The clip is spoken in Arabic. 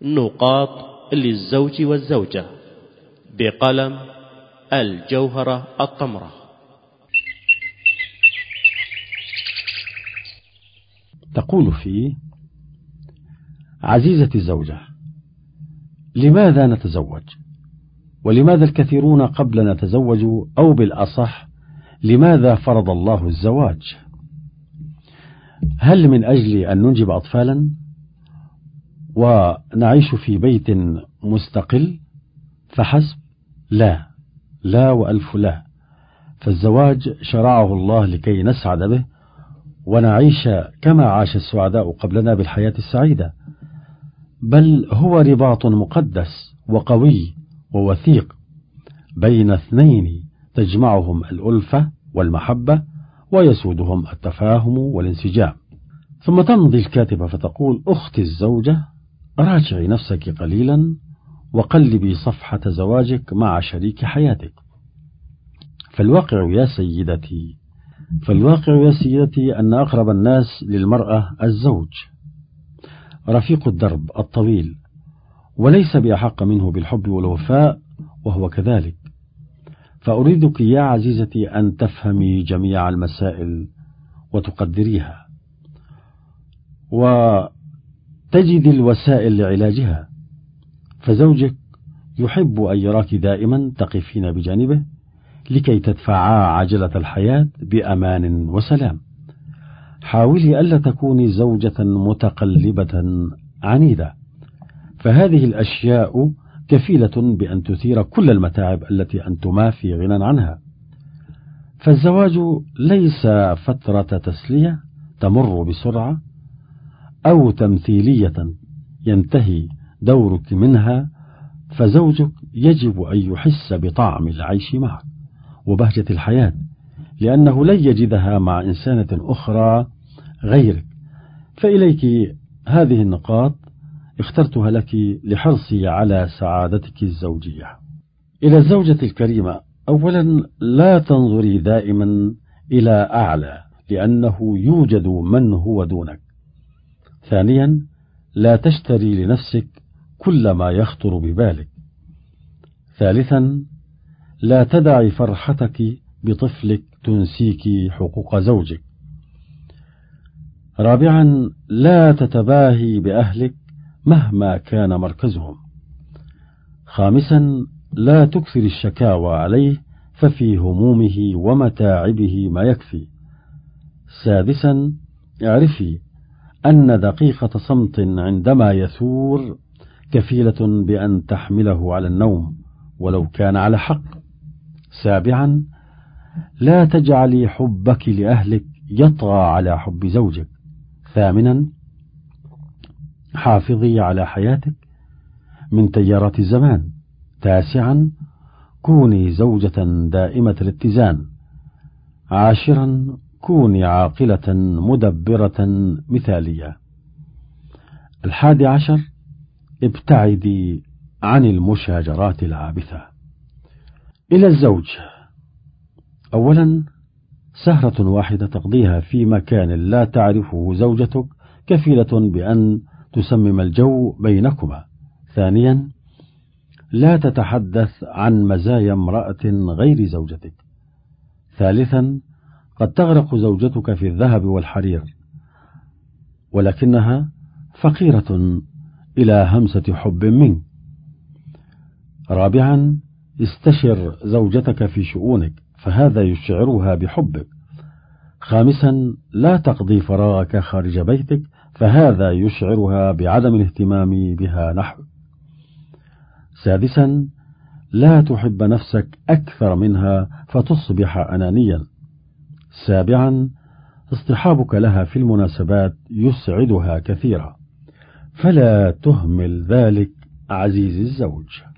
نقاط للزوج والزوجة بقلم الجوهرة الطمرة. تقول فيه: عزيزتي الزوجة، لماذا نتزوج؟ ولماذا الكثيرون قبلنا تزوجوا؟ أو بالأصح، لماذا فرض الله الزواج؟ هل من أجل أن ننجب أطفالا ونعيش في بيت مستقل فحسب؟ لا، لا وألف لا. فالزواج شرعه الله لكي نسعد به ونعيش كما عاش السعداء قبلنا بالحياة السعيدة، بل هو رباط مقدس وقوي ووثيق بين اثنين تجمعهم الألفة والمحبة ويسودهم التفاهم والانسجام. ثم تمضي الكاتبة فتقول: أختي الزوجة، راجعي نفسك قليلا وقلبي صفحة زواجك مع شريك حياتك. فالواقع يا سيدتي أن أقرب الناس للمرأة الزوج، رفيق الدرب الطويل، وليس بأحق منه بالحب والوفاء، وهو كذلك. فأريدك يا عزيزتي أن تفهمي جميع المسائل وتقدريها وتجد الوسائل لعلاجها. فزوجك يحب أن يراك دائما تقفين بجانبه لكي تدفعا عجلة الحياة بأمان وسلام. حاولي ألا تكوني زوجة متقلبة عنيدة، فهذه الأشياء كفيلة بأن تثير كل المتاعب التي أنتما في غنى عنها. فالزواج ليس فترة تسلية تمر بسرعة أو تمثيلية ينتهي دورك منها، فزوجك يجب أن يحس بطعم العيش معك وبهجة الحياة، لأنه لن يجدها مع إنسانة أخرى غيرك. فإليك هذه النقاط اخترتها لك لحرصي على سعادتك الزوجية. إلى الزوجة الكريمة: أولا، لا تنظري دائما إلى أعلى، لأنه يوجد من هو دونك. ثانيا، لا تشتري لنفسك كل ما يخطر ببالك. ثالثا، لا تدعي فرحتك بطفلك تنسيك حقوق زوجك. رابعا، لا تتباهي بأهلك مهما كان مركزهم. خامسا، لا تكثر الشكاوى عليه، ففي همومه ومتاعبه ما يكفي. سادسا، اعرفي أن دقيقة صمت عندما يثور كفيلة بأن تحمله على النوم ولو كان على حق. سابعا، لا تجعلي حبك لأهلك يطغى على حب زوجك. ثامنا، حافظي على حياتك من تيارات الزمان. تاسعا، كوني زوجة دائمة الاتزان. عاشرا، كوني عاقلة مدبرة مثالية. 11، ابتعدي عن المشاجرات العابثة. إلى الزوج: أولا، سهرة واحدة تقضيها في مكان لا تعرفه زوجتك كفيلة بأن تسمم الجو بينكما. ثانيا، لا تتحدث عن مزايا امرأة غير زوجتك. ثالثا، قد تغرق زوجتك في الذهب والحرير ولكنها فقيرة إلى همسة حب منك. رابعا، استشر زوجتك في شؤونك، فهذا يشعرها بحبك. خامسا، لا تقضي فراغك خارج بيتك، فهذا يشعرها بعدم الاهتمام بها نحوك. سادسا، لا تحب نفسك أكثر منها فتصبح أنانيا. سابعا، اصطحابك لها في المناسبات يسعدها كثيرا، فلا تهمل ذلك عزيزي الزوج.